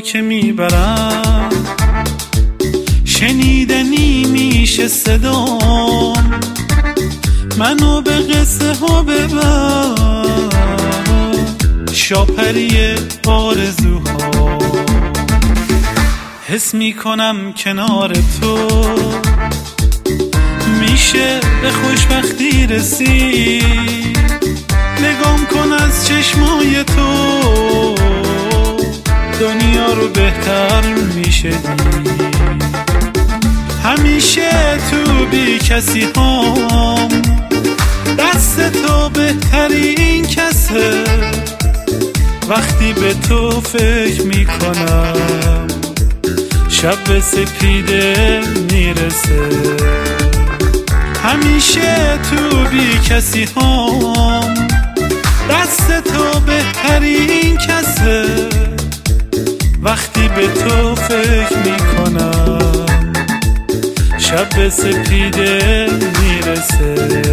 که میبرم، شنیدنی میشه صدام، منو به قصه ها ببر، شاپری آرزوها. حس میکنم کنار تو میشه به خوشبختی رسید. نگام کن از چشمای تو، دنیا رو بهتر میشه دید. همیشه تو بی کسی هم، دست تو بهترین کسه. وقتی به تو فکر میکنم، شب به سپیده میرسه. همیشه تو بی کسی هم، دست تو بهترین کسه. وقتی به تو فکر میکنم، شب به سپیده میرسه.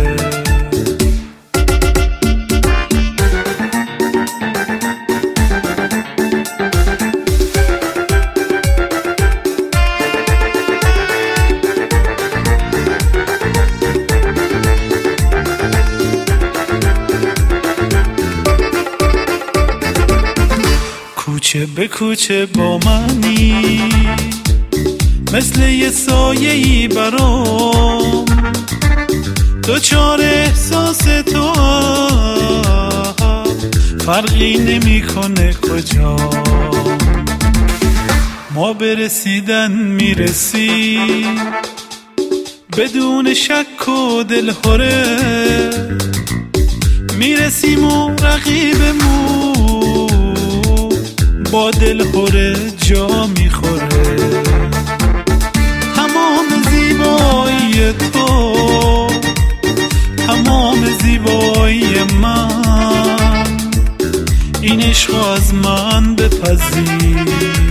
کوچه به کوچه با منی، مثل یه سایه‌ای برام، دوچار احساس تو فرقی نمی‌کنه کجا. ما به رسیدن میرسیم بدون شک و دلهره، میرسیم و رقیبمون با دلهره جا میخوره. تمام زیبایی تو، تمام زیبایی من، این عشق از من بپذیر.